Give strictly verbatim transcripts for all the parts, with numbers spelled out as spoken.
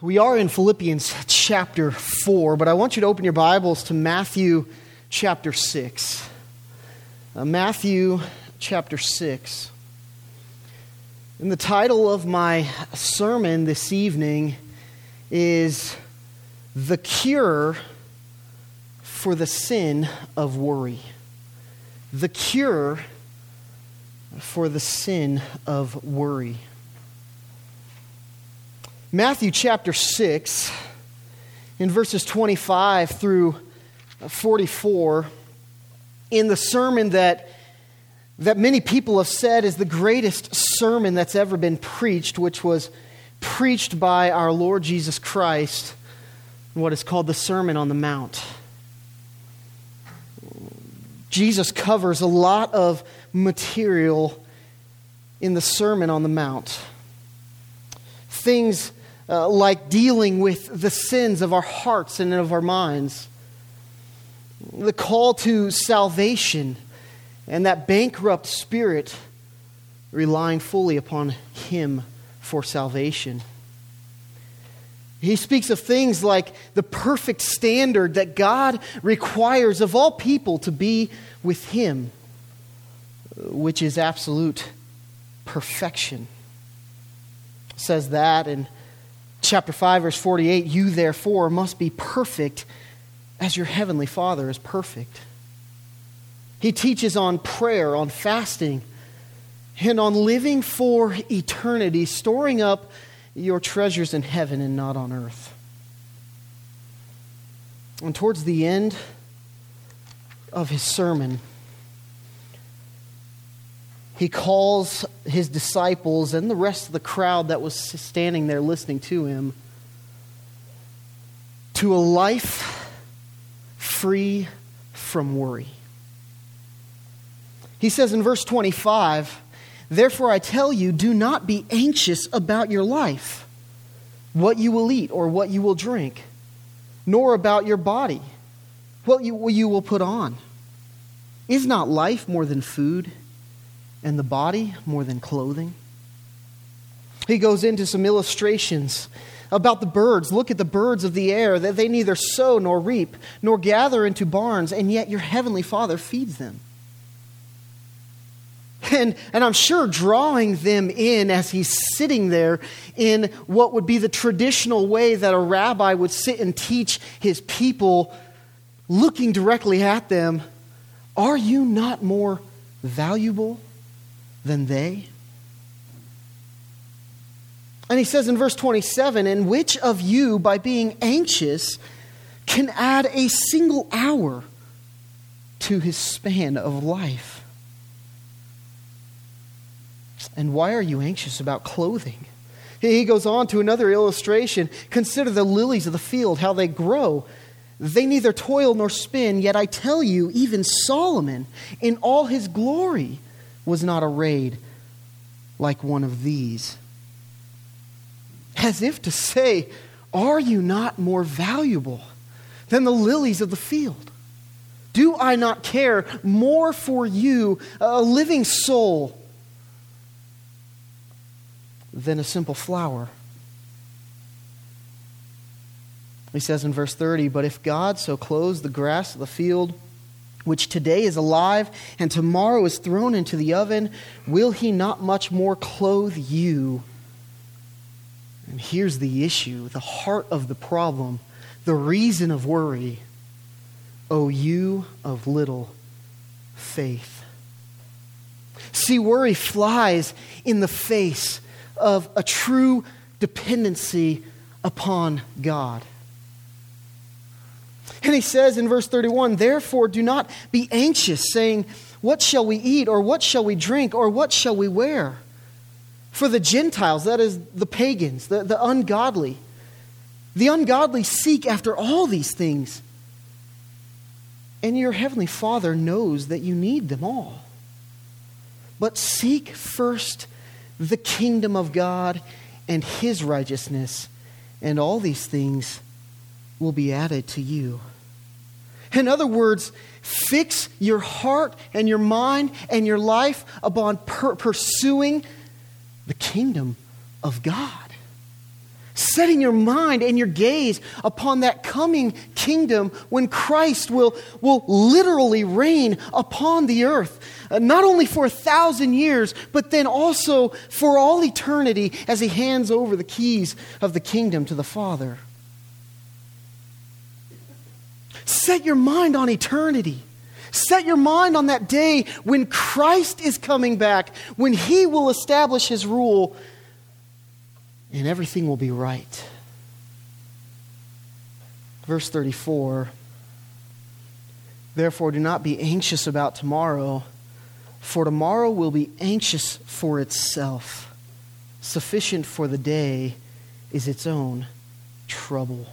We are in Philippians chapter four, but I want you to open your Bibles to Matthew chapter six. Uh, Matthew chapter six. And the title of my sermon this evening is The Cure for the Sin of Worry. The Cure for the Sin of Worry. Matthew chapter six, in verses twenty-five through forty-four, in the sermon that, that many people have said is the greatest sermon that's ever been preached, which was preached by our Lord Jesus Christ, what is called the Sermon on the Mount. Jesus covers a lot of material in the Sermon on the Mount. Things Uh, like dealing with the sins of our hearts and of our minds. The call to salvation and that bankrupt spirit relying fully upon Him for salvation. He speaks of things like the perfect standard that God requires of all people to be with Him, which is absolute perfection. It says that in Chapter five, verse forty-eight, you therefore must be perfect as your heavenly Father is perfect. He teaches on prayer, on fasting, and on living for eternity, storing up your treasures in heaven and not on earth. And towards the end of his sermon, he calls his disciples and the rest of the crowd that was standing there listening to him to a life free from worry. He says in verse twenty-five, "Therefore I tell you, do not be anxious about your life, what you will eat or what you will drink, nor about your body, what you, what you will put on. Is not life more than food, and the body more than clothing?" He goes into some illustrations about the birds. Look at the birds of the air, that they neither sow nor reap, nor gather into barns, and yet your heavenly Father feeds them. And, and I'm sure drawing them in as he's sitting there in what would be the traditional way that a rabbi would sit and teach his people, looking directly at them, are you not more valuable than they? And he says in verse twenty-seven, "And which of you, by being anxious, can add a single hour to his span of life? And why are you anxious about clothing?" He goes on to another illustration. "Consider the lilies of the field, how they grow. They neither toil nor spin, yet I tell you, even Solomon in all his glory was not arrayed like one of these." As if to say, are you not more valuable than the lilies of the field? Do I not care more for you, a living soul, than a simple flower? He says in verse thirty, "But if God so clothes the grass of the field, which today is alive and tomorrow is thrown into the oven, will He not much more clothe you?" And here's the issue, the heart of the problem, the reason of worry. "O you of little faith." See, worry flies in the face of a true dependency upon God. And he says in verse thirty-one, "Therefore do not be anxious, saying, what shall we eat, or what shall we drink, or what shall we wear? For the Gentiles," that is the pagans, the, the ungodly, the ungodly seek after all these things. And your heavenly Father knows that you need them all. But seek first the kingdom of God and His righteousness, and all these things will be added to you. In other words, fix your heart and your mind and your life upon per- pursuing the kingdom of God. Setting your mind and your gaze upon that coming kingdom when Christ will, will literally reign upon the earth, uh, not only for a thousand years, but then also for all eternity as he hands over the keys of the kingdom to the Father. Set your mind on eternity. Set your mind on that day when Christ is coming back, when he will establish his rule, and everything will be right. Verse thirty-four, therefore do not be anxious about tomorrow, for tomorrow will be anxious for itself. Sufficient for the day is its own trouble.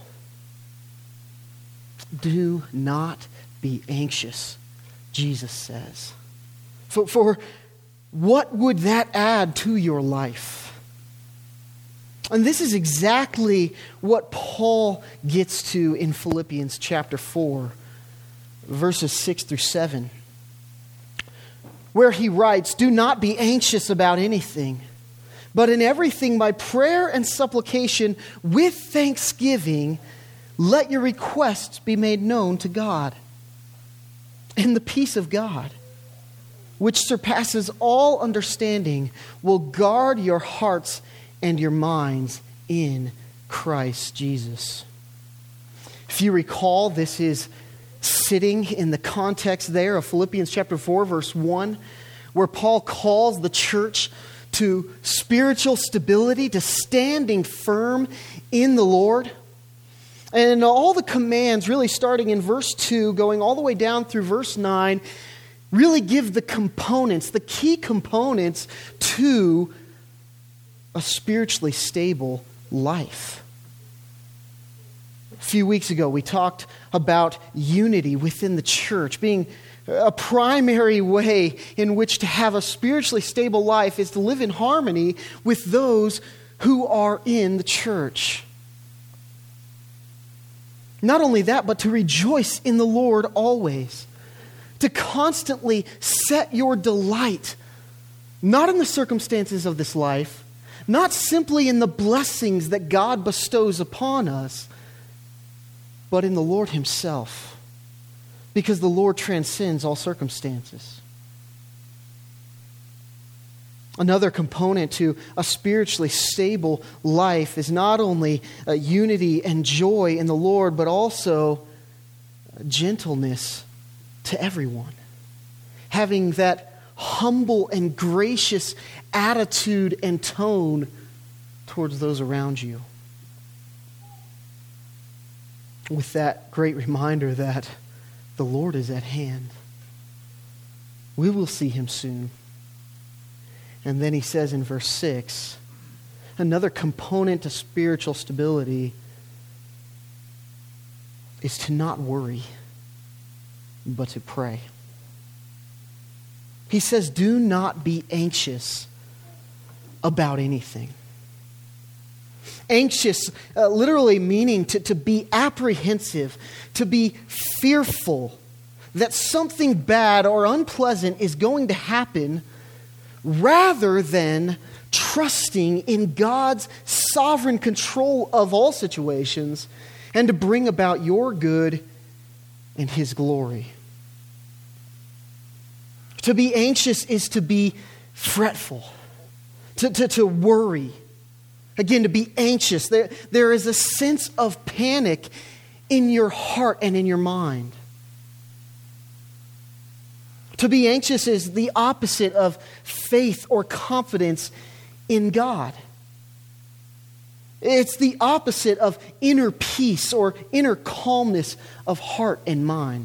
Do not be anxious, Jesus says. For, for what would that add to your life? And this is exactly what Paul gets to in Philippians chapter four, verses six through seven, where he writes, do not be anxious about anything, but in everything by prayer and supplication with thanksgiving, let your requests be made known to God. And the peace of God, which surpasses all understanding, will guard your hearts and your minds in Christ Jesus. If you recall, this is sitting in the context there of Philippians chapter four, verse one, where Paul calls the church to spiritual stability, to standing firm in the Lord. And all the commands, really starting in verse two, going all the way down through verse nine, really give the components, the key components to a spiritually stable life. A few weeks ago, we talked about unity within the church. Being a primary way in which to have a spiritually stable life is to live in harmony with those who are in the church. Not only that, but to rejoice in the Lord always. To constantly set your delight, not in the circumstances of this life, not simply in the blessings that God bestows upon us, but in the Lord himself, because the Lord transcends all circumstances. Another component to a spiritually stable life is not only uh, unity and joy in the Lord, but also gentleness to everyone. Having that humble and gracious attitude and tone towards those around you. With that great reminder that the Lord is at hand. We will see him soon. And then he says in verse six, another component to spiritual stability is to not worry, but to pray. He says, do not be anxious about anything. Anxious, uh, literally meaning to, to be apprehensive, to be fearful that something bad or unpleasant is going to happen, rather than trusting in God's sovereign control of all situations and to bring about your good and his glory. To be anxious is to be fretful, to, to, to worry. Again, to be anxious. There, there is a sense of panic in your heart and in your mind. To be anxious is the opposite of faith or confidence in God. It's the opposite of inner peace or inner calmness of heart and mind.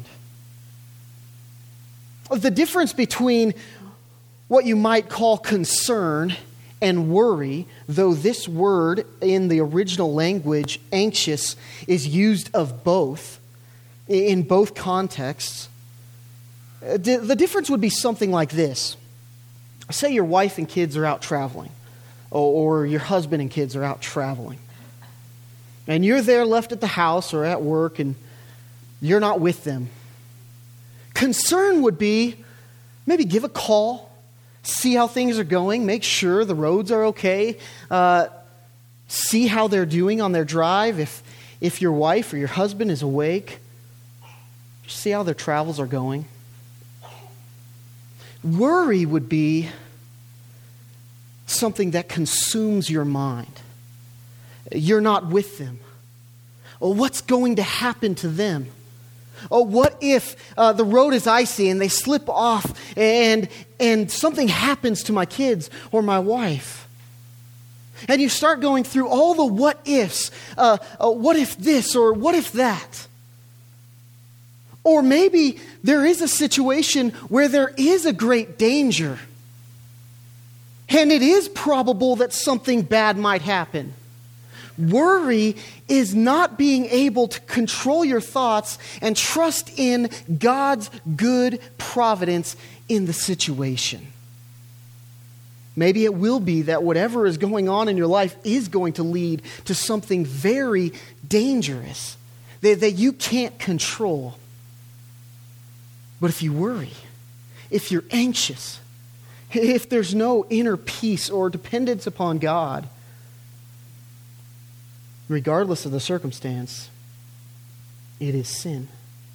The difference between what you might call concern and worry, though this word in the original language, anxious, is used of both, in both contexts, the difference would be something like this. Say your wife and kids are out traveling, or your husband and kids are out traveling. And you're there left at the house or at work, and you're not with them. Concern would be maybe give a call, see how things are going, make sure the roads are okay, uh, See how they're doing on their drive. If, if your wife or your husband is awake, see how their travels are going. Worry would be something that consumes your mind. You're not with them. Oh, what's going to happen to them? Oh, what if uh, the road is icy and they slip off and, and something happens to my kids or my wife? And you start going through all the what ifs. Uh, uh, what if this or what if that? Or maybe there is a situation where there is a great danger. And it is probable that something bad might happen. Worry is not being able to control your thoughts and trust in God's good providence in the situation. Maybe it will be that whatever is going on in your life is going to lead to something very dangerous that, that you can't control. But if you worry, if you're anxious, if there's no inner peace or dependence upon God, regardless of the circumstance, it is sin.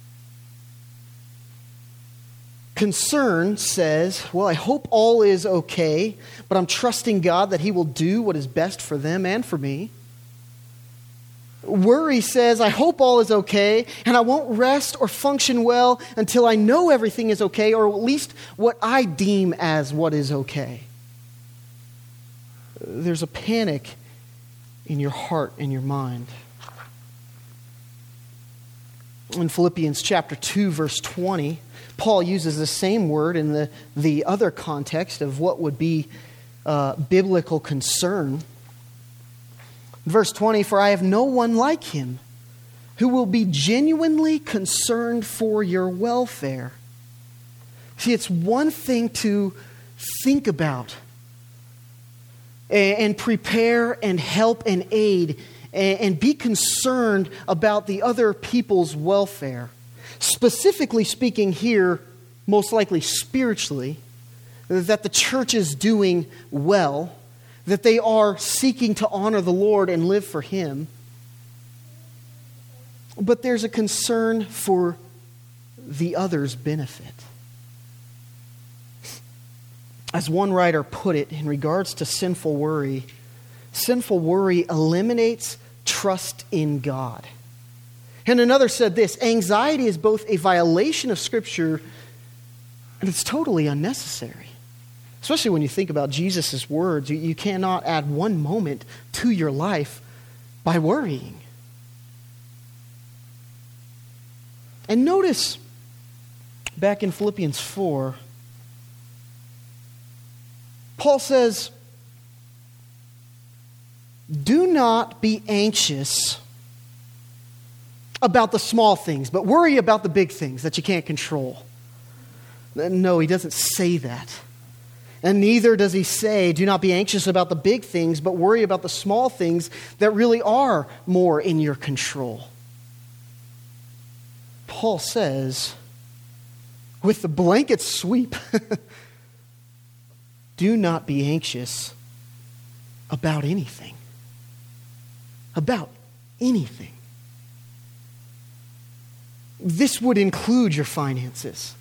Concern says, well, I hope all is okay, but I'm trusting God that He will do what is best for them and for me. Worry says, I hope all is okay, and I won't rest or function well until I know everything is okay, or at least what I deem as what is okay. There's a panic in your heart and your mind. In Philippians chapter two, verse twenty, Paul uses the same word in the, the other context of what would be uh, biblical concern. Verse twenty, for I have no one like him who will be genuinely concerned for your welfare. See, it's one thing to think about and prepare and help and aid and be concerned about the other people's welfare. Specifically speaking here, most likely spiritually, that the church is doing well, that they are seeking to honor the Lord and live for Him. But there's a concern for the other's benefit. As one writer put it in regards to sinful worry, sinful worry eliminates trust in God. And another said this, anxiety is both a violation of Scripture and it's totally unnecessary. Especially when you think about Jesus' words, you, you cannot add one moment to your life by worrying. And notice back in Philippians four, Paul says, do not be anxious about the small things, but worry about the big things that you can't control. No, he doesn't say that. And neither does he say, do not be anxious about the big things, but worry about the small things that really are more in your control. Paul says, with the blanket sweep, do not be anxious about anything. About anything. This would include your finances.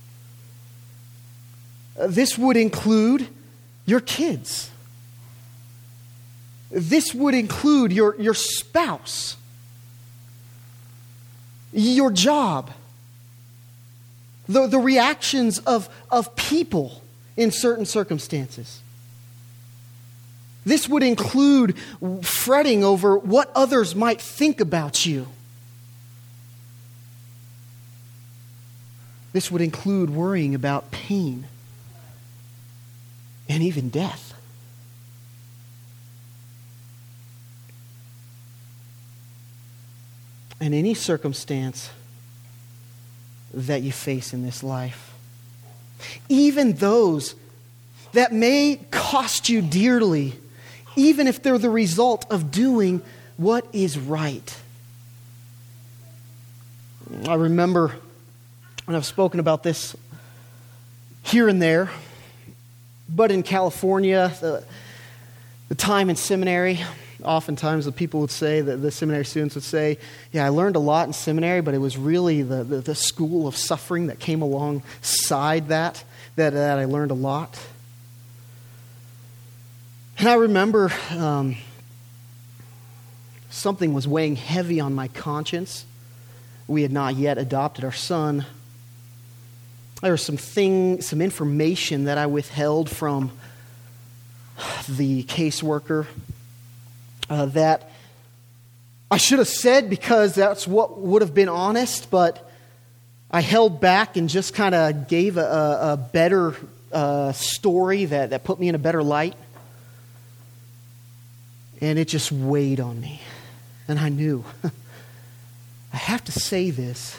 This would include your kids. This would include your, your spouse, your job, the, the reactions of, of people in certain circumstances. This would include fretting over what others might think about you. This would include worrying about pain and even death. And any circumstance that you face in this life, even those that may cost you dearly, even if they're the result of doing what is right. I remember, and I've spoken about this here and there, but in California, the, the time in seminary, oftentimes the people would say, that the seminary students would say, yeah, I learned a lot in seminary, but it was really the, the, the school of suffering that came alongside that, that, that I learned a lot. And I remember um, something was weighing heavy on my conscience. We had not yet adopted our son. There was some thing, some information that I withheld from the caseworker uh, that I should have said because that's what would have been honest, but I held back and just kind of gave a, a, a better uh, story that, that put me in a better light. And it just weighed on me. And I knew, I have to say this,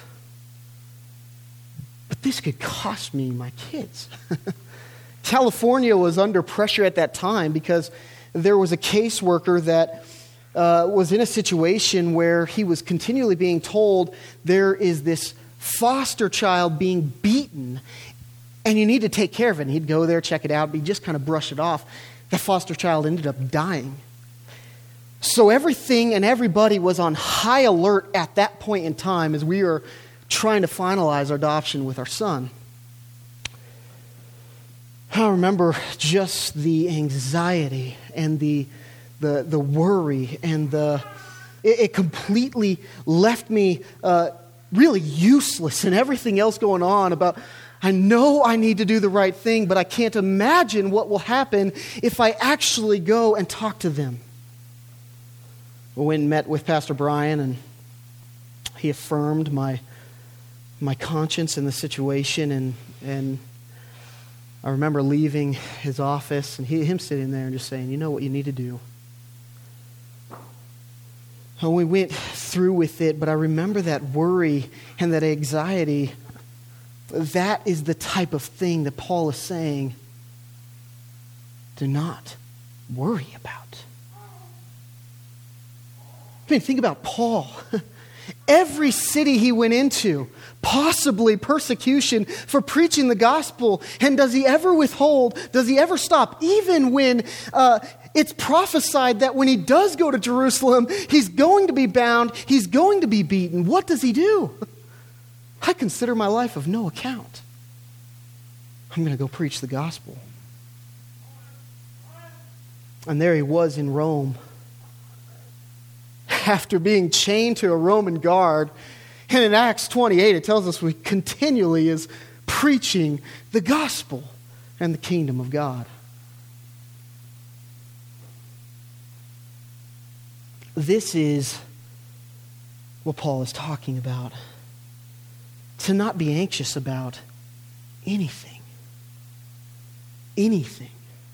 but this could cost me my kids. California was under pressure at that time because there was a caseworker that uh, was in a situation where he was continually being told there is this foster child being beaten and you need to take care of it. And he'd go there, check it out, but he'd just kind of brush it off. That foster child ended up dying. So everything and everybody was on high alert at that point in time as we were trying to finalize our adoption with our son. I remember just the anxiety and the the the worry and the it, it completely left me uh, really useless and everything else going on about I know I need to do the right thing, but I can't imagine what will happen if I actually go and talk to them. We went and met with Pastor Brian, and he affirmed my my conscience in the situation, and and I remember leaving his office and he, him sitting there and just saying, you know what you need to do. And we went through with it, but I remember that worry and that anxiety. That is the type of thing that Paul is saying, do not worry about. I mean, think about Paul. Every city he went into, possibly persecution for preaching the gospel. And does he ever withhold? Does he ever stop? Even when uh, it's prophesied that when he does go to Jerusalem, he's going to be bound, he's going to be beaten. What does he do? I consider my life of no account. I'm going to go preach the gospel. And there he was in Rome, after being chained to a Roman guard. And in Acts twenty-eight, it tells us he continually is preaching the gospel and the kingdom of God. This is what Paul is talking about. To not be anxious about anything. Anything.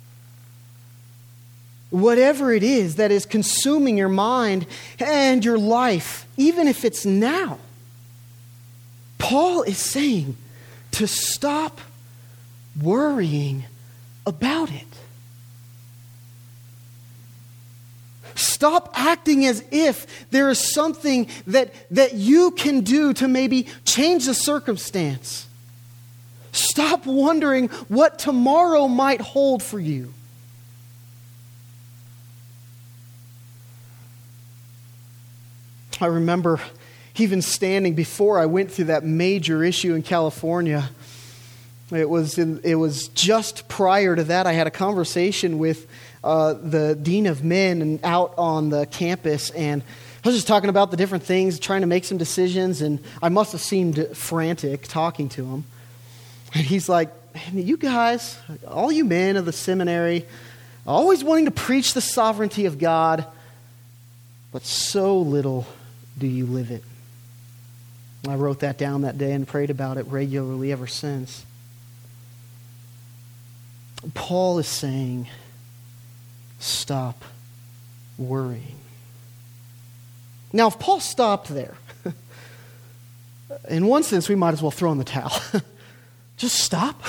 Whatever it is that is consuming your mind and your life, even if it's now. Paul is saying to stop worrying about it. Stop acting as if there is something that, that you can do to maybe change the circumstance. Stop wondering what tomorrow might hold for you. I remember even standing before I went through that major issue in California. It was in, it was just prior to that I had a conversation with uh, the dean of men and out on the campus, and I was just talking about the different things, trying to make some decisions, and I must have seemed frantic talking to him. And he's like, "You guys, all you men of the seminary, always wanting to preach the sovereignty of God, but so little do you live it." I wrote that down that day and prayed about it regularly ever since. Paul is saying, stop worrying. Now, if Paul stopped there, in one sense, we might as well throw in the towel. Just stop.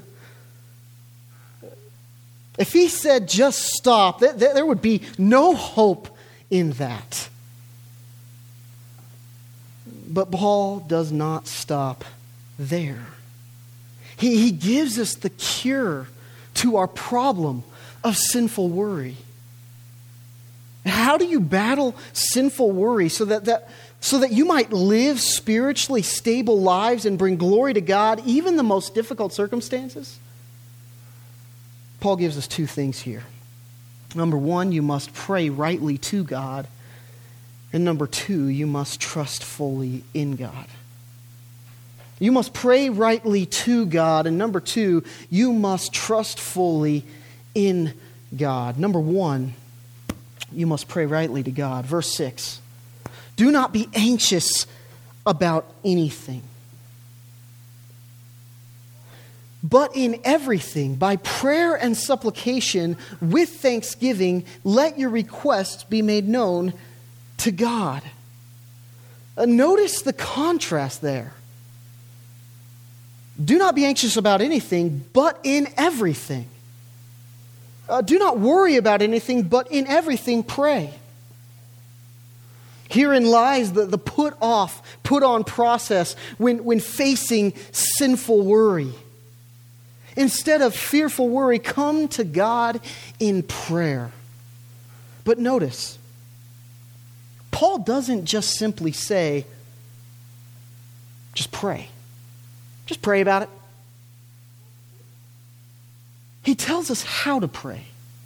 If he said just stop, there would be no hope in that. But Paul does not stop there. He, he gives us the cure to our problem of sinful worry. How do you battle sinful worry so that, that, so that you might live spiritually stable lives and bring glory to God, even the most difficult circumstances? Paul gives us two things here. Number one, you must pray rightly to God. And number two, you must trust fully in God. You must pray rightly to God. And number two, you must trust fully in God. Number one, you must pray rightly to God. Verse six, do not be anxious about anything, but in everything, by prayer and supplication, with thanksgiving, let your requests be made known to God. Uh, notice the contrast there. Do not be anxious about anything, but in everything. Uh, do not worry about anything, but in everything pray. Herein lies the, the put off, put on process when, when facing sinful worry. Instead of fearful worry, come to God in prayer. But notice, Paul doesn't just simply say, just pray. Just pray about it. He tells us how to pray.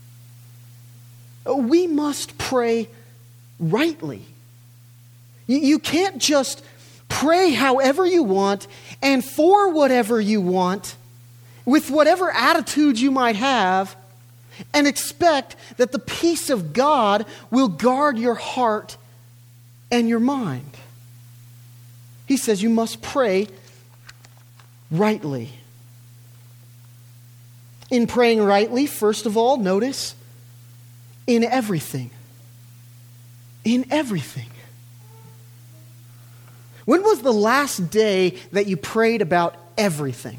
We must pray rightly. You can't just pray however you want and for whatever you want, with whatever attitude you might have, and expect that the peace of God will guard your heart and your mind. He says you must pray rightly. In praying rightly, first of all, notice, in everything. In everything. When was the last day that you prayed about everything?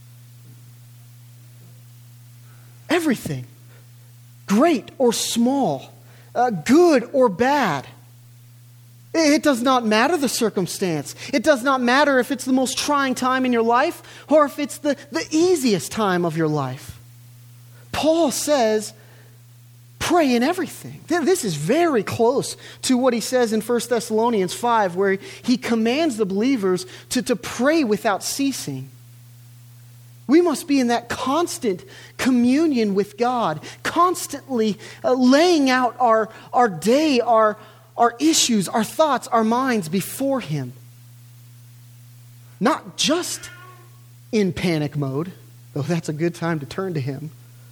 Everything. Great or small. Uh, good or bad. It does not matter the circumstance. It does not matter if it's the most trying time in your life or if it's the, the easiest time of your life. Paul says, pray in everything. This is very close to what he says in First Thessalonians five, where he commands the believers to, to pray without ceasing. We must be in that constant communion with God, constantly uh, laying out our, our day, our, our issues, our thoughts, our minds before Him. Not just in panic mode, though that's a good time to turn to Him,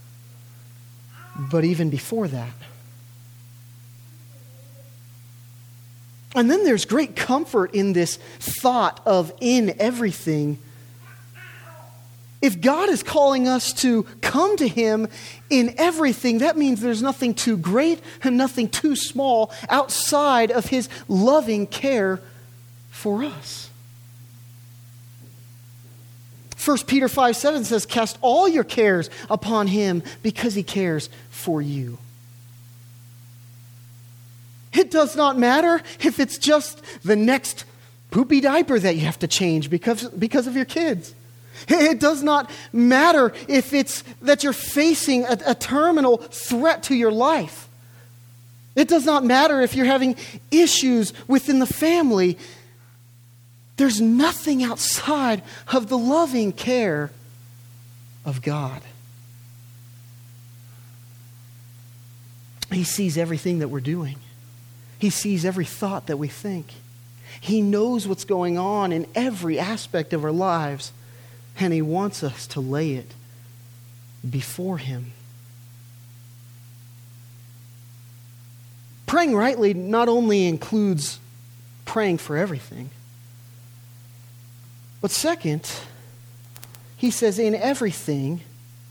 but even before that. And then there's great comfort in this thought of in everything. If God is calling us to come to Him in everything, that means there's nothing too great and nothing too small outside of His loving care for us. First Peter five seven says, cast all your cares upon Him because He cares for you. It does not matter if it's just the next poopy diaper that you have to change because, because of your kids. It does not matter if it's that you're facing a, a terminal threat to your life. It does not matter if you're having issues within the family. There's nothing outside of the loving care of God. He sees everything that we're doing. He sees every thought that we think. He knows what's going on in every aspect of our lives, and He wants us to lay it before Him. Praying rightly not only includes praying for everything, but second, he says, in everything,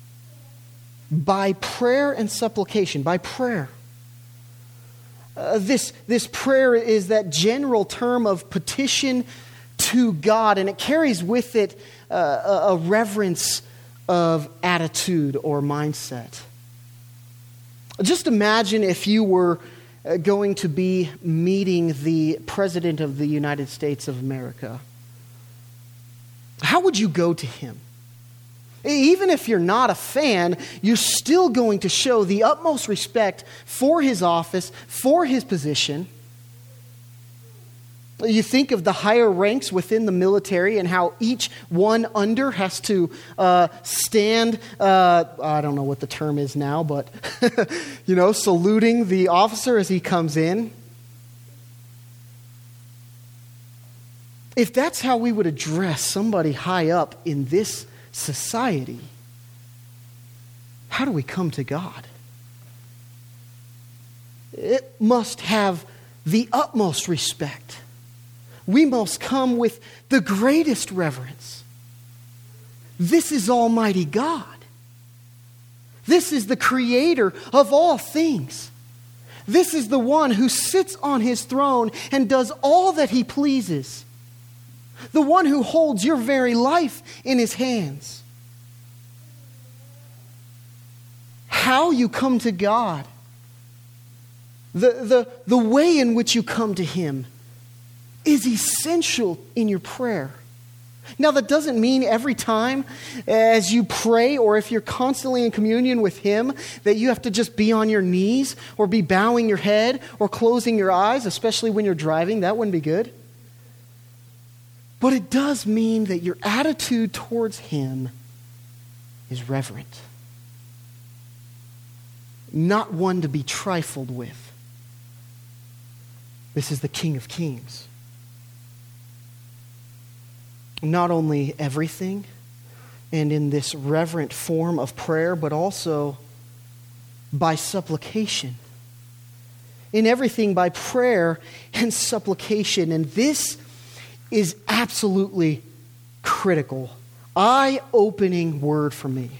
by prayer and supplication, by prayer. Uh, this, this prayer is that general term of petition to God, and it carries with it uh, a, a reverence of attitude or mindset. Just imagine if you were uh, going to be meeting the President of the United States of America. How would you go to him? Even if you're not a fan, you're still going to show the utmost respect for his office, for his position. You think of the higher ranks within the military and how each one under has to uh, stand, uh, I don't know what the term is now, but, you know, saluting the officer as he comes in. If that's how we would address somebody high up in this society, how do we come to God? It must have the utmost respect. We must come with the greatest reverence. This is Almighty God. This is the creator of all things. This is the one who sits on his throne and does all that he pleases. The one who holds your very life in his hands. How you come to God, the, the, the way in which you come to him, is essential in your prayer. Now, that doesn't mean every time as you pray or if you're constantly in communion with him that you have to just be on your knees or be bowing your head or closing your eyes, especially when you're driving. That wouldn't be good. But it does mean that your attitude towards him is reverent. Not one to be trifled with. This is the King of Kings. Not only everything and in this reverent form of prayer, but also by supplication. In everything by prayer and supplication. And this is absolutely critical. Eye-opening word for me.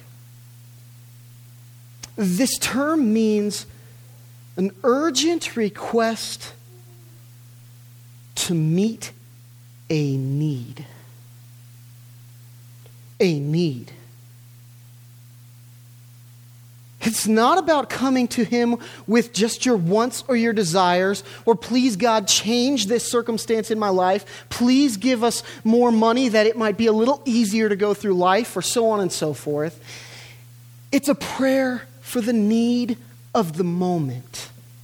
This term means an urgent request to meet a need. A need. It's not about coming to him with just your wants or your desires, or please God, change this circumstance in my life. Please give us more money that it might be a little easier to go through life, or so on and so forth. It's a prayer for the need of the moment.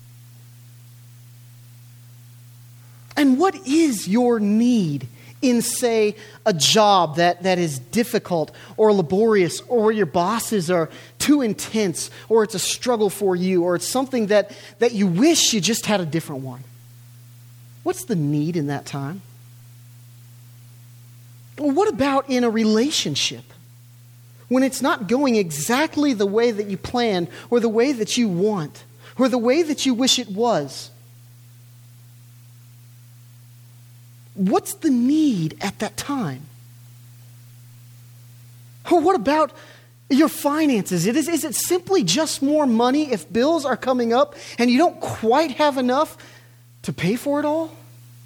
And what is your need in, say, a job that, that is difficult or laborious, or your bosses are too intense, or it's a struggle for you, or it's something that, that you wish you just had a different one? What's the need in that time? Well, what about in a relationship? When it's not going exactly the way that you planned, or the way that you want, or the way that you wish it was? What's the need at that time? Or what about your finances? It is, is it simply just more money if bills are coming up and you don't quite have enough to pay for it all?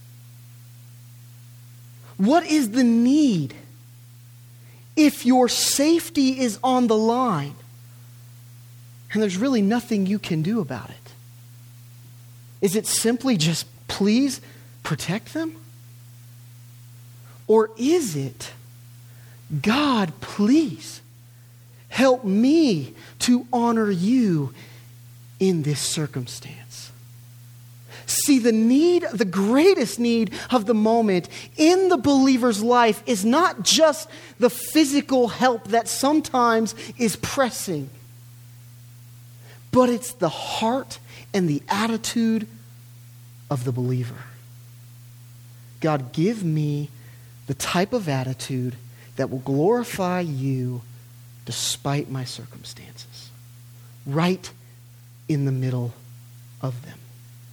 What is the need if your safety is on the line and there's really nothing you can do about it? Is it simply just, please protect them? Or is it, God, please help me to honor you in this circumstance? See, the need, the greatest need of the moment in the believer's life is not just the physical help that sometimes is pressing, but it's the heart and the attitude of the believer. God, give me the type of attitude that will glorify you despite my circumstances, right in the middle of them.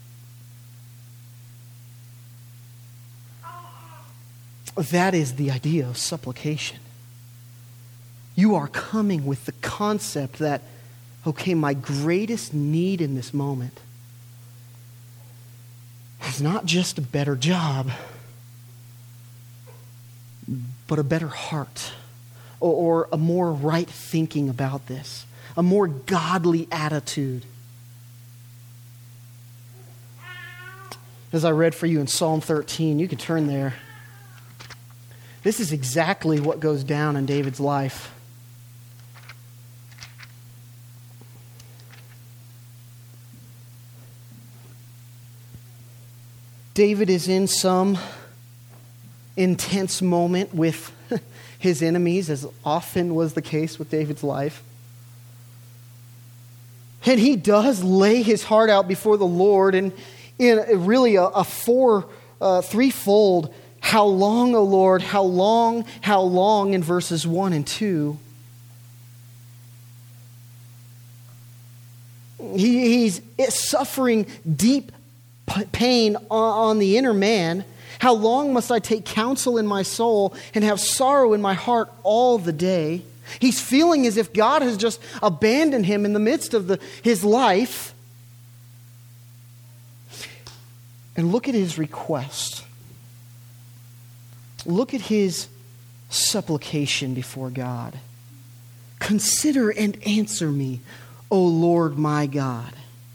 That is the idea of supplication. You are coming with the concept that, okay, my greatest need in this moment is not just a better job, but a better heart, or, or a more right thinking about this, a more godly attitude. As I read for you in Psalm thirteen, you can turn there. This is exactly what goes down in David's life. David is in some intense moment with his enemies, as often was the case with David's life. And he does lay his heart out before the Lord, and in a, really a, a four, uh, threefold, how long, O Lord, how long, how long, in verses one and two. He, he's suffering deep pain on the inner man. How long must I take counsel in my soul and have sorrow in my heart all the day? He's feeling as if God has just abandoned him in the midst of the, his life. And look at his request. Look at his supplication before God. Consider and answer me, O Lord my God.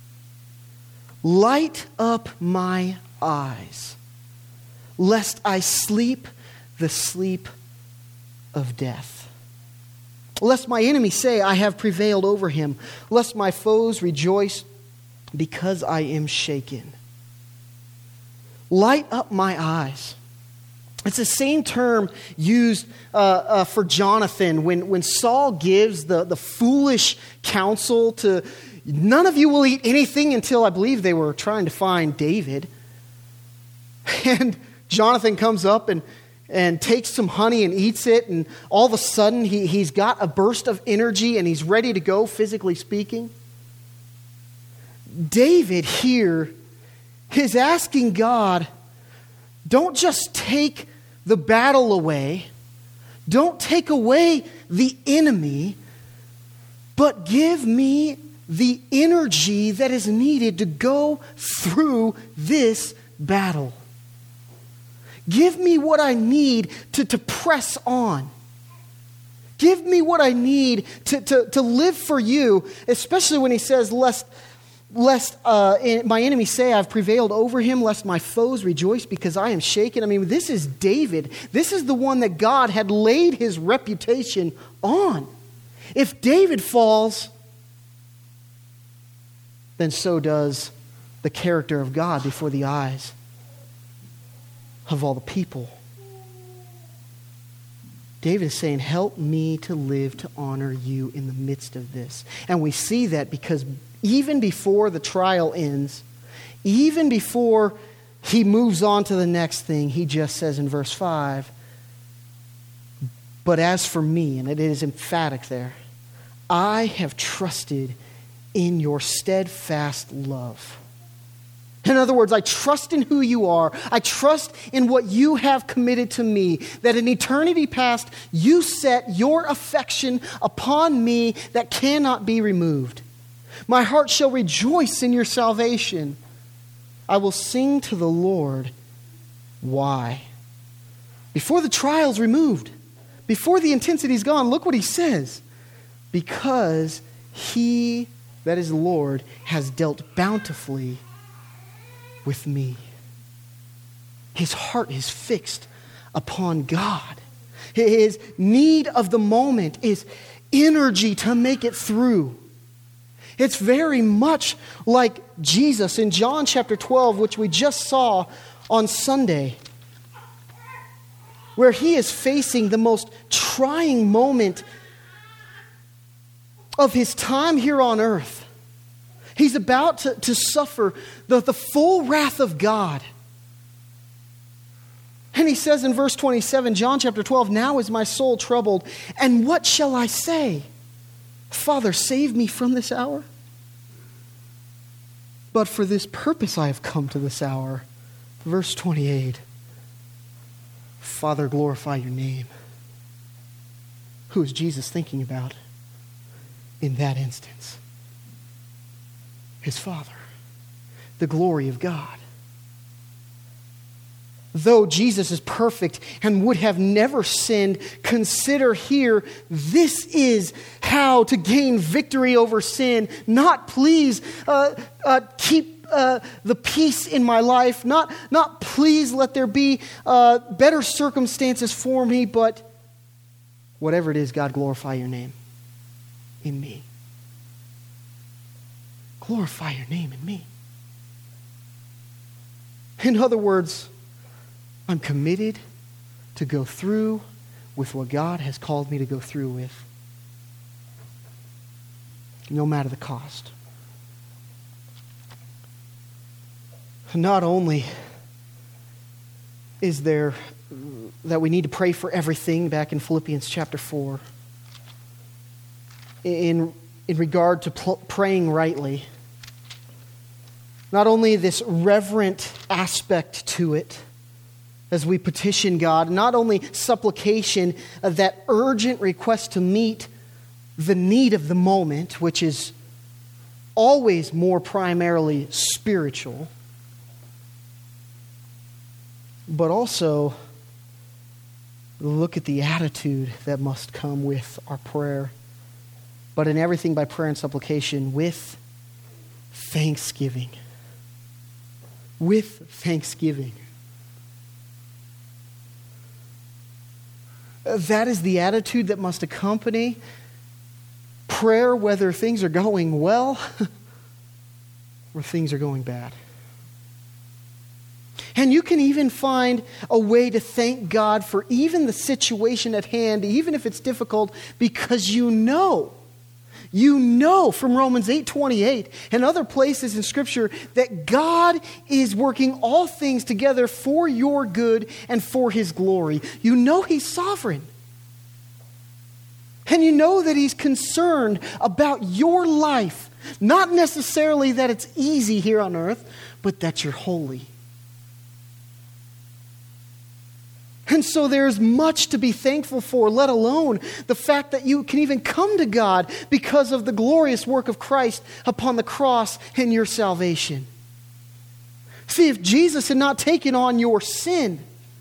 Light up my eyes, lest I sleep the sleep of death. Lest my enemies say, I have prevailed over him. Lest my foes rejoice because I am shaken. Light up my eyes. It's the same term used uh, uh, for Jonathan when, when Saul gives the, the foolish counsel to, none of you will eat anything until, I believe they were trying to find David. And Jonathan comes up and, and takes some honey and eats it, and all of a sudden he, he's got a burst of energy and he's ready to go, physically speaking. David here is asking God, don't just take the battle away, don't take away the enemy, but give me the energy that is needed to go through this battle. Give me what I need to, to press on. Give me what I need to, to, to live for you, especially when he says, lest, lest uh, my enemies say I've prevailed over him, lest my foes rejoice because I am shaken. I mean, this is David. This is the one that God had laid his reputation on. If David falls, then so does the character of God before the eyes of all the people. David is saying, help me to live to honor you in the midst of this. And we see that because even before the trial ends, even before he moves on to the next thing, he just says in verse five, but as for me, and it is emphatic there, I have trusted in your steadfast love. In other words, I trust in who you are. I trust in what you have committed to me, that in eternity past, you set your affection upon me that cannot be removed. My heart shall rejoice in your salvation. I will sing to the Lord. Why? Before the trial's removed, before the intensity's gone, look what he says. Because he, that is the Lord, has dealt bountifully with me. His heart is fixed upon God. His need of the moment is energy to make it through. It's very much like Jesus in John chapter twelve, which we just saw on Sunday, where he is facing the most trying moment of his time here on earth. He's about to, to suffer the, the full wrath of God. And he says in verse twenty-seven, John chapter twelve, now is my soul troubled, and what shall I say? Father, save me from this hour. But for this purpose I have come to this hour. Verse twenty-eight, Father, glorify your name. Who is Jesus thinking about in that instance? His Father, the glory of God. Though Jesus is perfect and would have never sinned, consider here, this is how to gain victory over sin. Not please uh, uh, keep uh, the peace in my life. Not, not please let there be uh, better circumstances for me, but whatever it is, God, glorify your name in me. Glorify your name in me. In other words, I'm committed to go through with what God has called me to go through with, no matter the cost. Not only is there that we need to pray for everything back in Philippians chapter four, in, in regard to pl- praying rightly, not only this reverent aspect to it as we petition God, not only supplication, uh, that urgent request to meet the need of the moment, which is always more primarily spiritual, but also look at the attitude that must come with our prayer. But in everything by prayer and supplication with thanksgiving. With thanksgiving. That is the attitude that must accompany prayer, whether things are going well or things are going bad. And you can even find a way to thank God for even the situation at hand, even if it's difficult, because you know, you know from Romans eight twenty-eight and other places in Scripture that God is working all things together for your good and for His glory. You know He's sovereign. And you know that He's concerned about your life. Not necessarily that it's easy here on earth, but that you're holy. And so there's much to be thankful for, let alone the fact that you can even come to God because of the glorious work of Christ upon the cross and your salvation. See, if Jesus had not taken on your sin,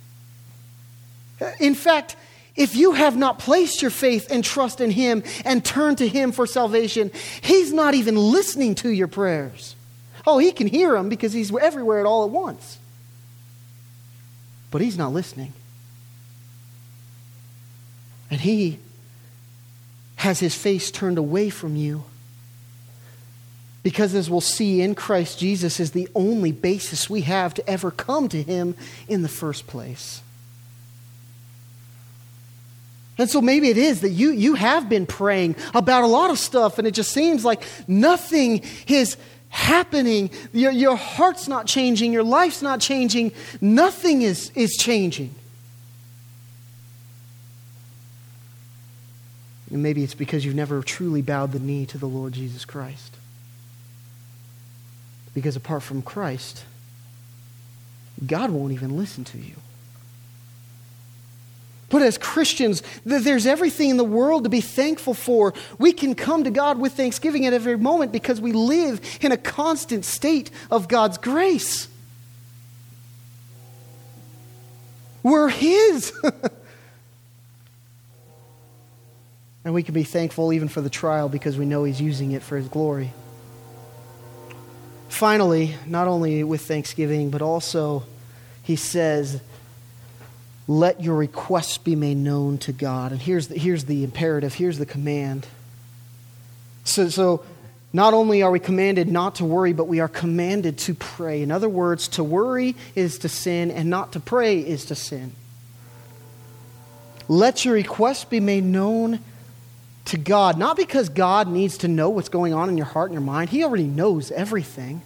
in fact, if you have not placed your faith and trust in Him and turned to Him for salvation, He's not even listening to your prayers. Oh, He can hear them because He's everywhere at all at once. But He's not listening. And He has His face turned away from you. Because as we'll see, in Christ Jesus is the only basis we have to ever come to Him in the first place. And so maybe it is that you, you have been praying about a lot of stuff and it just seems like nothing is happening. Your, your heart's not changing. Your life's not changing. Nothing is, is changing. And maybe it's because you've never truly bowed the knee to the Lord Jesus Christ. Because apart from Christ, God won't even listen to you. But as Christians, there's everything in the world to be thankful for. We can come to God with thanksgiving at every moment because we live in a constant state of God's grace. We're His. And we can be thankful even for the trial because we know He's using it for His glory. Finally, not only with thanksgiving, but also he says, let your requests be made known to God. And here's the, here's the imperative, here's the command. So, so not only are we commanded not to worry, but we are commanded to pray. In other words, to worry is to sin, and not to pray is to sin. Let your requests be made known to God, not because God needs to know what's going on in your heart and your mind. He already knows everything.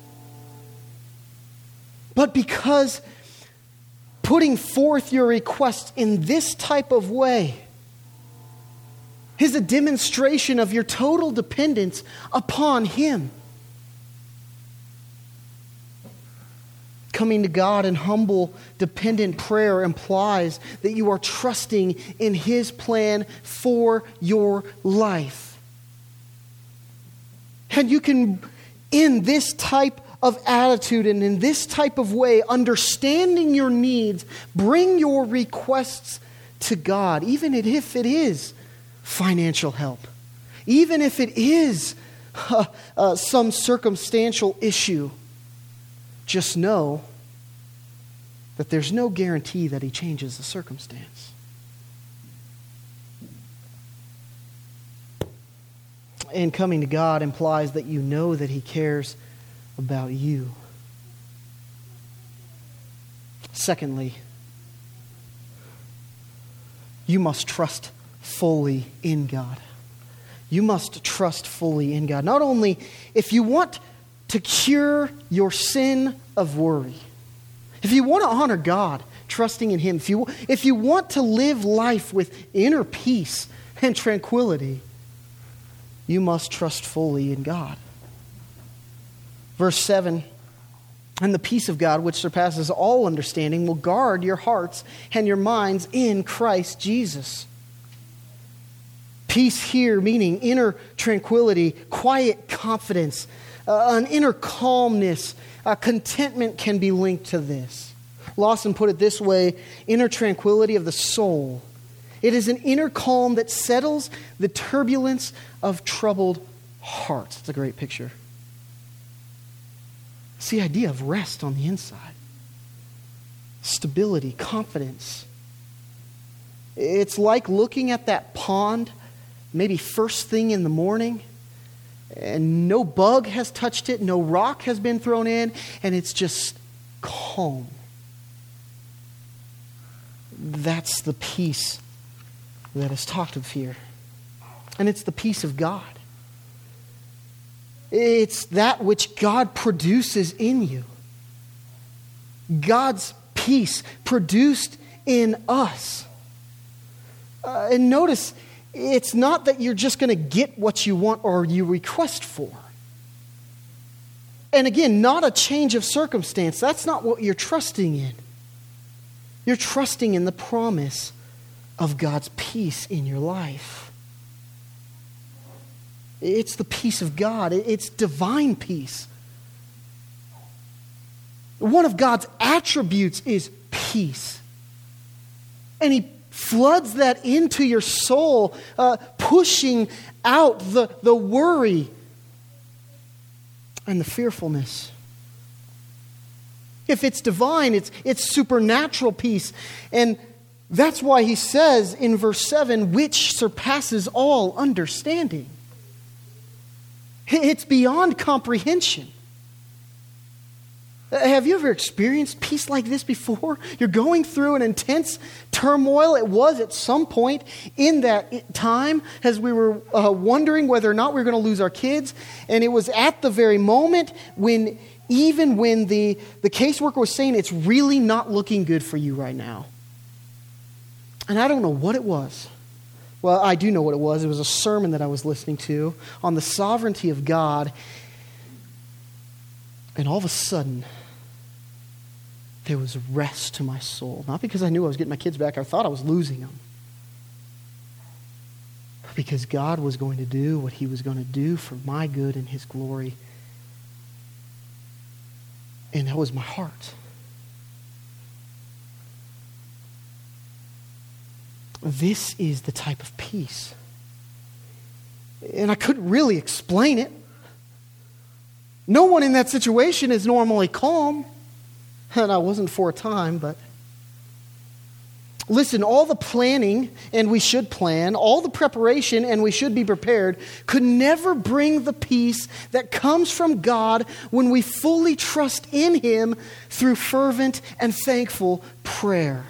But because putting forth your requests in this type of way is a demonstration of your total dependence upon Him. Coming to God in humble, dependent prayer implies that you are trusting in His plan for your life. And you can, in this type of attitude and in this type of way, understanding your needs, bring your requests to God, even if it is financial help, even if it is uh, uh, some circumstantial issue. Just know that there's no guarantee that He changes the circumstance. And coming to God implies that you know that He cares about you. Secondly, you must trust fully in God. You must trust fully in God. Not only if you want to cure your sin of worry, if you want to honor God, trusting in Him, if you, if you want to live life with inner peace and tranquility, you must trust fully in God. Verse seven, and the peace of God, which surpasses all understanding, will guard your hearts and your minds in Christ Jesus. Peace here meaning inner tranquility, quiet confidence, uh, an inner calmness, uh, contentment can be linked to this. Lawson put it this way, inner tranquility of the soul. It is an inner calm that settles the turbulence of troubled hearts. It's a great picture. It's the idea of rest on the inside. Stability, confidence. It's like looking at that pond, maybe first thing in the morning, and no bug has touched it, no rock has been thrown in, and it's just calm. That's the peace that is talked of here. And it's the peace of God. It's that which God produces in you. God's peace produced in us. Uh, and notice, it's not that you're just going to get what you want or you request for. And again, not a change of circumstance. That's not what you're trusting in. You're trusting in the promise of God's peace in your life. It's the peace of God. It's divine peace. One of God's attributes is peace. And He floods that into your soul, uh, pushing out the, the worry and the fearfulness. If it's divine, it's, it's supernatural peace. And that's why he says in verse seven, which surpasses all understanding. It's beyond comprehension. Have you ever experienced peace like this before? You're going through an intense turmoil. It was at some point in that time as we were uh, wondering whether or not we were going to lose our kids. And it was at the very moment when, even when the, the caseworker was saying it's really not looking good for you right now. And I don't know what it was. Well, I do know what it was. It was a sermon that I was listening to on the sovereignty of God. And all of a sudden, there was rest to my soul. Not because I knew I was getting my kids back. I thought I was losing them. But because God was going to do what He was going to do for my good and His glory. And that was my heart. This is the type of peace. And I couldn't really explain it. No one in that situation is normally calm. And I wasn't for a time, but... Listen, all the planning, and we should plan, all the preparation, and we should be prepared, could never bring the peace that comes from God when we fully trust in Him through fervent and thankful prayer.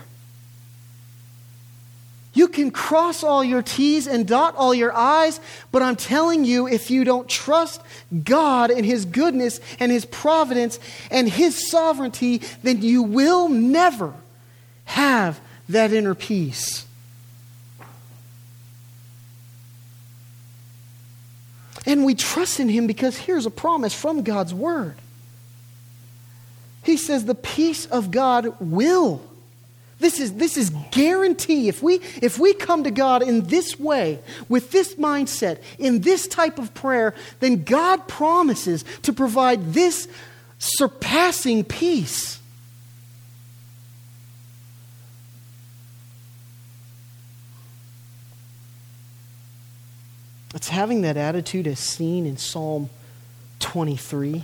You can cross all your T's and dot all your I's, but I'm telling you, if you don't trust God and His goodness and His providence and His sovereignty, then you will never have that inner peace. And we trust in Him because here's a promise from God's Word. He says the peace of God will. This is, this is guarantee. If we, if we come to God in this way, with this mindset, in this type of prayer, then God promises to provide this surpassing peace. It's having that attitude as seen in Psalm twenty-three.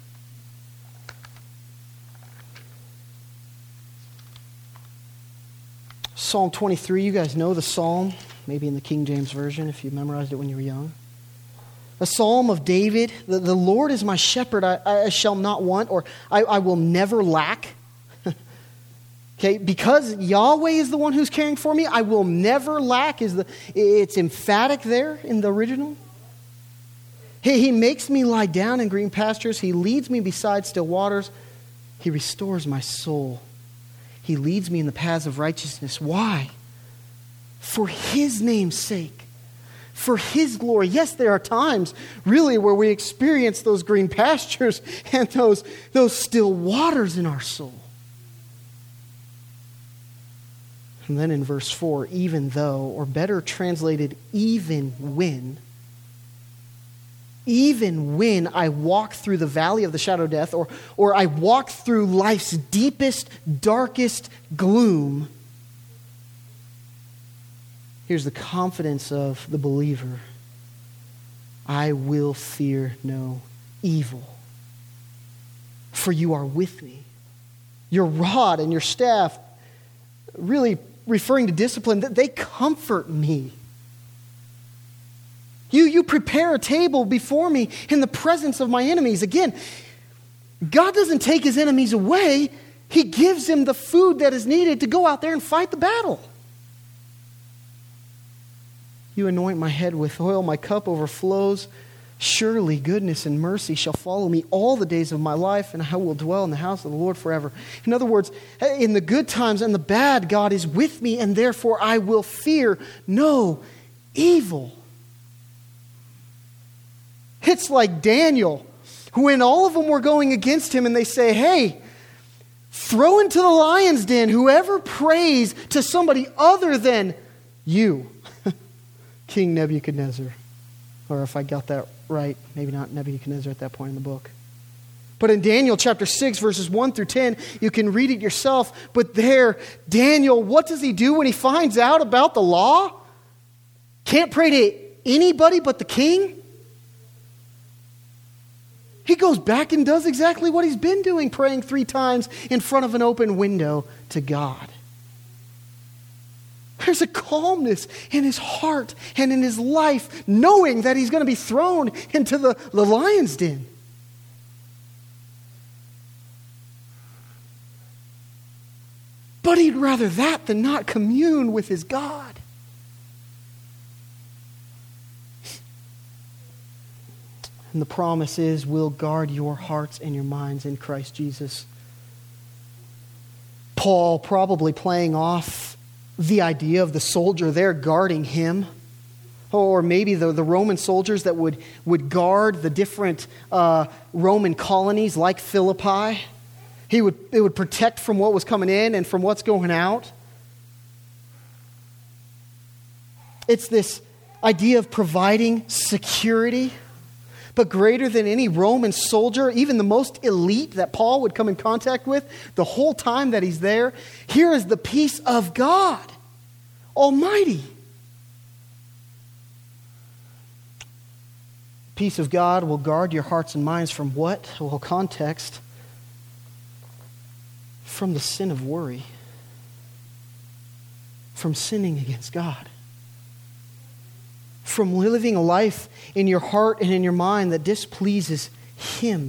Psalm twenty-three, you guys know the psalm, maybe in the King James Version if you memorized it when you were young. A psalm of David, the, the Lord is my shepherd, I, I shall not want, or I, I will never lack. Okay, because Yahweh is the one who's caring for me, I will never lack. Is the it's emphatic there in the original. He, he makes me lie down in green pastures. He leads me beside still waters. He restores my soul. He leads me in the paths of righteousness. Why? For His name's sake. For His glory. Yes, there are times really where we experience those green pastures and those, those still waters in our soul. And then in verse four, even though, or better translated, even when, even when I walk through the valley of the shadow of death, or, or I walk through life's deepest, darkest gloom, here's the confidence of the believer. I will fear no evil, for you are with me. Your rod and your staff, really referring to discipline, that they comfort me. You, you prepare a table before me in the presence of my enemies. Again, God doesn't take His enemies away. He gives him the food that is needed to go out there and fight the battle. You anoint my head with oil, my cup overflows. Surely goodness and mercy shall follow me all the days of my life, and I will dwell in the house of the Lord forever. In other words, in the good times and the bad, God is with me, and therefore I will fear no evil. It's like Daniel, when all of them were going against him, and they say, hey, throw into the lion's den whoever prays to somebody other than you, King Nebuchadnezzar. Or if I got that right, maybe not Nebuchadnezzar at that point in the book. But in Daniel chapter six, verses one through ten, you can read it yourself. But there, Daniel, what does he do when he finds out about the law? Can't pray to anybody but the king? He goes back and does exactly what he's been doing, praying three times in front of an open window to God. There's a calmness in his heart and in his life, knowing that he's going to be thrown into the, the lion's den. But he'd rather that than not commune with his God. And the promise is, we'll guard your hearts and your minds in Christ Jesus. Paul probably playing off the idea of the soldier there guarding him, or maybe the, the Roman soldiers that would, would guard the different uh, Roman colonies like Philippi. He would, it would protect from what was coming in and from what's going out. It's this idea of providing security. But greater than any Roman soldier, even the most elite that Paul would come in contact with, the whole time that he's there, here is the peace of God Almighty. Peace of God will guard your hearts and minds from what? Well, context. From the sin of worry. From sinning against God. From living a life in your heart and in your mind that displeases Him.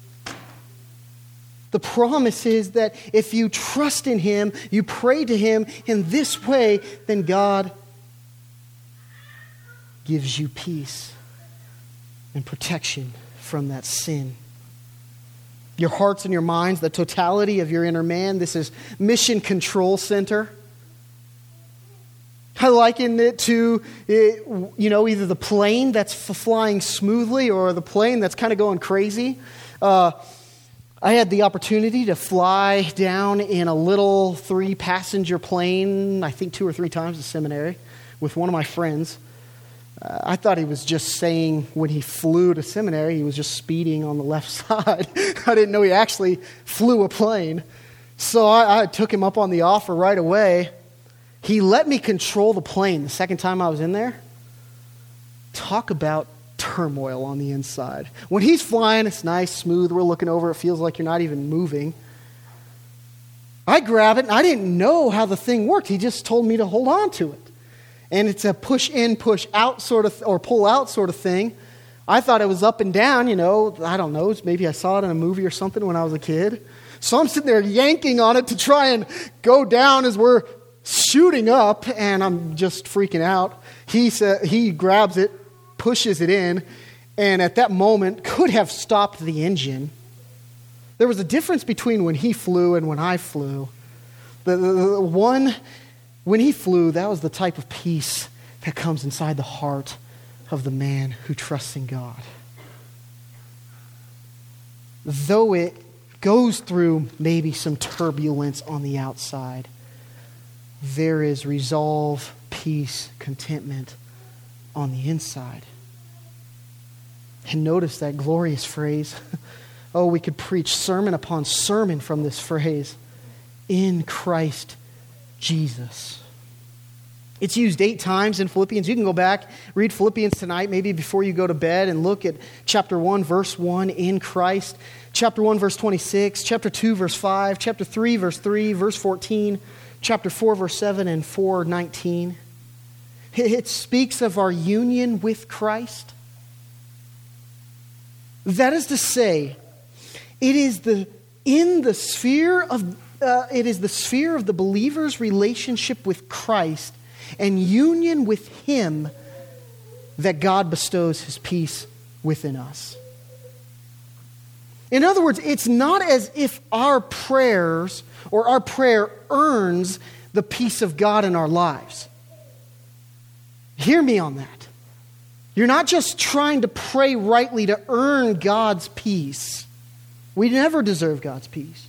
The promise is that if you trust in Him, you pray to Him in this way, then God gives you peace and protection from that sin. Your hearts and your minds, the totality of your inner man, this is Mission Control Center. I liken it to, you know, either the plane that's flying smoothly or the plane that's kind of going crazy. Uh, I had the opportunity to fly down in a little three-passenger plane, I think two or three times at seminary, with one of my friends. Uh, I thought he was just saying when he flew to seminary, he was just speeding on the left side. I didn't know he actually flew a plane. So I, I took him up on the offer right away. He let me control the plane the second time I was in there. Talk about turmoil on the inside. When he's flying, it's nice, smooth. We're looking over. It feels like you're not even moving. I grab it, and I didn't know how the thing worked. He just told me to hold on to it. And it's a push in, push out sort of, or pull out sort of thing. I thought it was up and down, you know. I don't know. Maybe I saw it in a movie or something when I was a kid. So I'm sitting there yanking on it to try and go down as we're shooting up, and I'm just freaking out. He sa- he grabs it, pushes it in, and at that moment could have stopped the engine. There was a difference between when he flew and when I flew. The, the, the one, when he flew, that was the type of peace that comes inside the heart of the man who trusts in God. Though it goes through maybe some turbulence on the outside, there is resolve, peace, contentment on the inside. And notice that glorious phrase. Oh, we could preach sermon upon sermon from this phrase. In Christ Jesus. It's used eight times in Philippians. You can go back, read Philippians tonight, maybe before you go to bed, and look at chapter one, verse one, in Christ. Chapter one, verse twenty-six. Chapter two, verse five. Chapter three, verse three. Verse fourteen. Chapter four, verse seven, and four nineteen. It speaks of our union with Christ. That is to say, it is the in the sphere of uh, it is the sphere of the believer's relationship with Christ and union with Him that God bestows His peace within us. In other words, it's not as if our prayers or our prayer earns the peace of God in our lives. Hear me on that. You're not just trying to pray rightly to earn God's peace. We never deserve God's peace.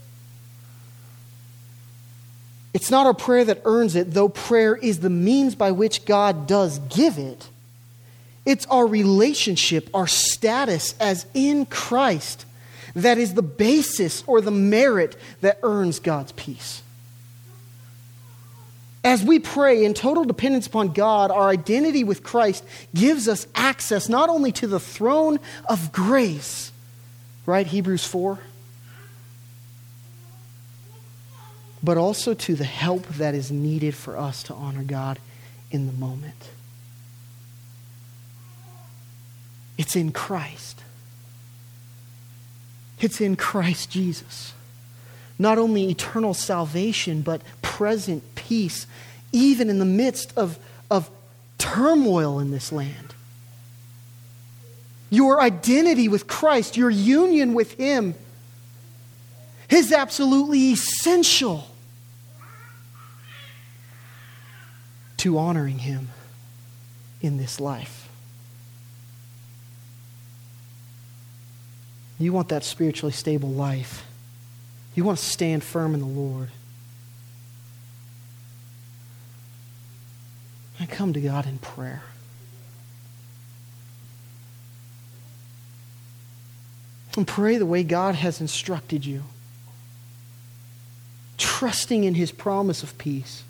It's not our prayer that earns it, though prayer is the means by which God does give it. It's our relationship, our status as in Christ, that is the basis or the merit that earns God's peace. As we pray in total dependence upon God, our identity with Christ gives us access not only to the throne of grace, right, Hebrews four, but also to the help that is needed for us to honor God in the moment. It's in Christ. It's in Christ Jesus. Not only eternal salvation, but present peace, even in the midst of, of turmoil in this land. Your identity with Christ, your union with Him, is absolutely essential to honoring Him in this life. You want that spiritually stable life. You want to stand firm in the Lord. And come to God in prayer. And pray the way God has instructed you. Trusting in His promise of peace.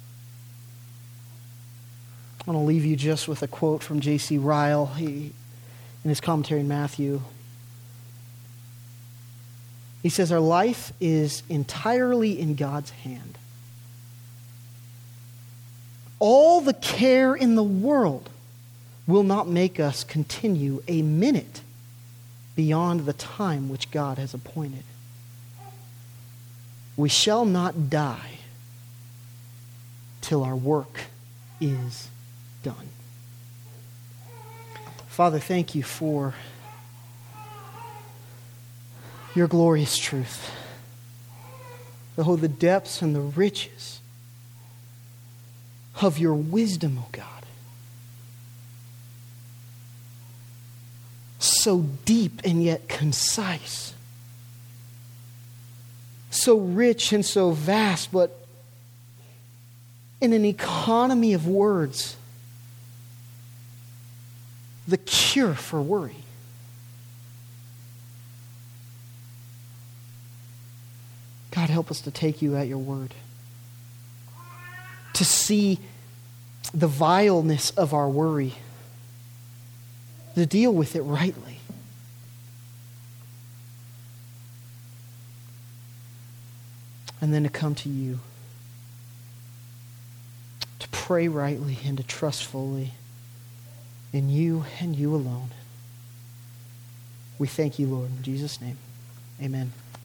I want to leave you just with a quote from J C Ryle he, in his commentary in Matthew. He says, our life is entirely in God's hand. All the care in the world will not make us continue a minute beyond the time which God has appointed. We shall not die till our work is done. Father, thank you for your glorious truth. Oh, the depths and the riches of your wisdom, oh God. So deep and yet concise. So rich and so vast, but in an economy of words, the cure for worry. God, help us to take you at your word. To see the vileness of our worry. To deal with it rightly. And then to come to you. To pray rightly and to trust fully in you and you alone. We thank you, Lord, in Jesus' name. Amen.